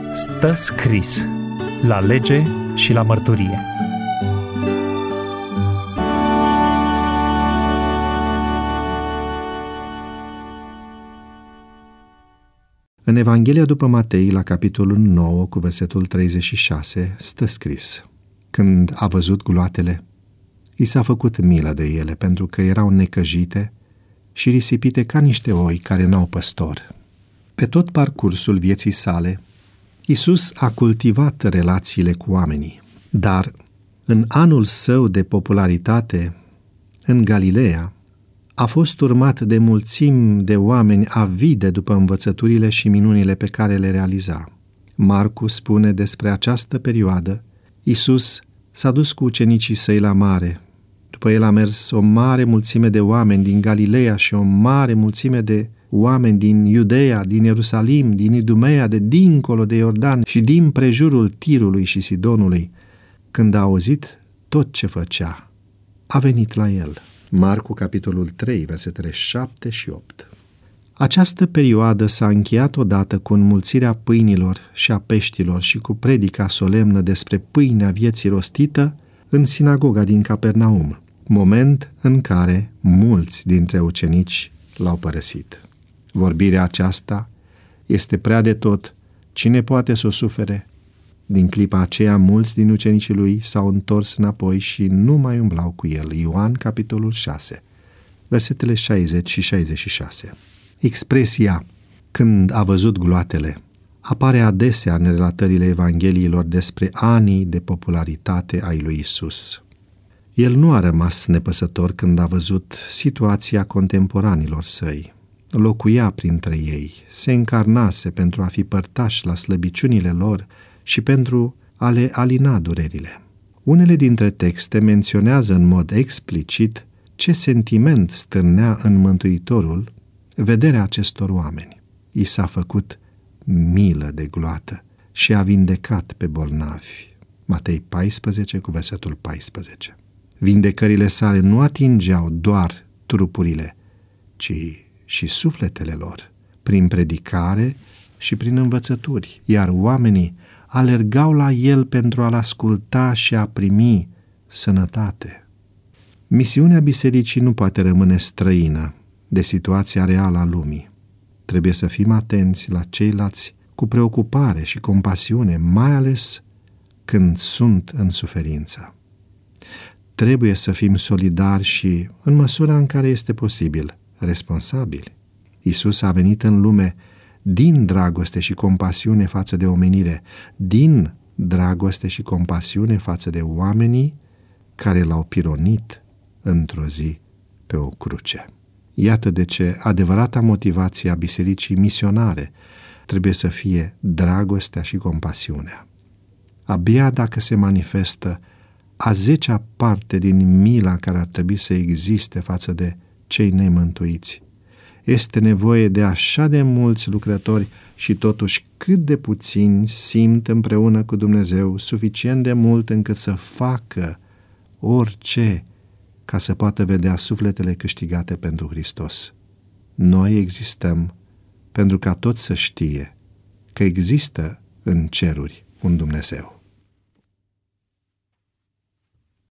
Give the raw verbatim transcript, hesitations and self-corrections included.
Stă scris la lege și la mărturie. În Evanghelia după Matei, la capitolul nouă, cu versetul treizeci și șase, stă scris: când a văzut gloatele, i s-a făcut milă de ele, pentru că erau necăjite și risipite ca niște oi care n-au păstor. Pe tot parcursul vieții sale, Iisus a cultivat relațiile cu oamenii, dar în anul său de popularitate în Galileea, a fost urmat de mulțimi de oameni avide după învățăturile și minunile pe care le realiza. Marcu spune despre această perioadă: Iisus s-a dus cu ucenicii săi la mare. După el a mers o mare mulțime de oameni din Galileea și o mare mulțime de oameni din Iudeea, din Ierusalim, din Idumea, de dincolo de Iordan și din prejurul Tirului și Sidonului. Când a auzit tot ce făcea, a venit la el. Marcu, capitolul trei, versetele șapte și opt. Această perioadă s-a încheiat odată cu înmulțirea pâinilor și a peștilor și cu predica solemnă despre pâinea vieții rostită în sinagoga din Capernaum, moment în care mulți dintre ucenici l-au părăsit. Vorbirea aceasta este prea de tot. Cine poate să o sufere? Din clipa aceea, mulți din ucenicii lui s-au întors înapoi și nu mai umblau cu el. Ioan, capitolul șase, versetele șaizeci și șaizeci și șase. Expresia "când a văzut gloatele" apare adesea în relatările Evangheliilor despre anii de popularitate ai lui Isus. El nu a rămas nepăsător când a văzut situația contemporanilor săi. Locuia printre ei, se încarnase pentru a fi părtaș la slăbiciunile lor și pentru a le alina durerile. Unele dintre texte menționează în mod explicit ce sentiment stârnea în Mântuitorul vederea acestor oameni. I s-a făcut milă de gloată și a vindecat pe bolnavi. Matei paisprezece, cu versetul paisprezece. Vindecările sale nu atingeau doar trupurile, ci și sufletele lor, prin predicare și prin învățături, iar oamenii alergau la el pentru a-l asculta și a primi sănătate. Misiunea bisericii nu poate rămâne străină de situația reală a lumii. Trebuie să fim atenți la ceilalți cu preocupare și compasiune, mai ales când sunt în suferință. Trebuie să fim solidari și, în măsura în care este posibil, responsabili. Iisus a venit în lume din dragoste și compasiune față de omenire, din dragoste și compasiune față de oamenii care l-au pironit într-o zi pe o cruce. Iată de ce adevărata motivație a bisericii misionare trebuie să fie dragostea și compasiunea. Abia dacă se manifestă a zecea parte din mila care ar trebui să existe față de cei nemântuiți, este nevoie de așa de mulți lucrători și totuși cât de puțini simt împreună cu Dumnezeu suficient de mult încât să facă orice ca să poată vedea sufletele câștigate pentru Hristos. Noi existăm pentru ca toți să știe că există în ceruri un Dumnezeu.